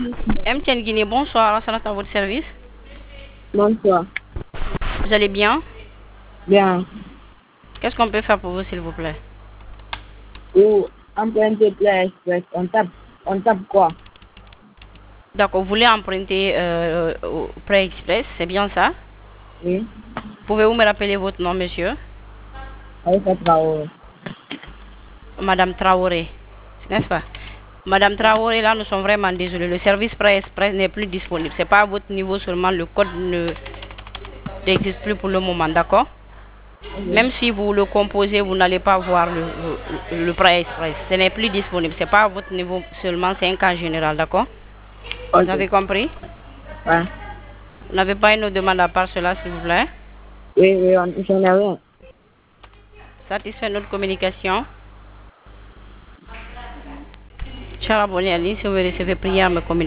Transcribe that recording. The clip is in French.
MTN Guinée, bonsoir, Lassana à votre service. Bonsoir. Vous allez bien? Bien. Qu'est-ce qu'on peut faire pour vous, s'il vous plaît? Ou emprunter Play Express, on tape quoi? D'accord, vous voulez emprunter au Prêt Express, c'est bien ça? Oui. Pouvez-vous me rappeler votre nom, monsieur? Aïssa Traoré. Madame Traoré, n'est-ce pas? Madame Traoré, là, nous sommes vraiment désolés. Le service Prêt Express n'est plus disponible. C'est pas à votre niveau seulement, le code n'existe plus pour le moment, d'accord? Okay. Même si vous le composez, vous n'allez pas voir le Prêt Express. Ce n'est plus disponible. C'est pas à votre niveau seulement, c'est un cas général, d'accord? Ok. Vous avez compris? Ouais. Vous n'avez pas une autre demande à part cela, s'il vous plaît? Oui, j'en ai rien. Satisfait notre communication. Cher abonné à l'île, si vous recevez, priez à me communiquer.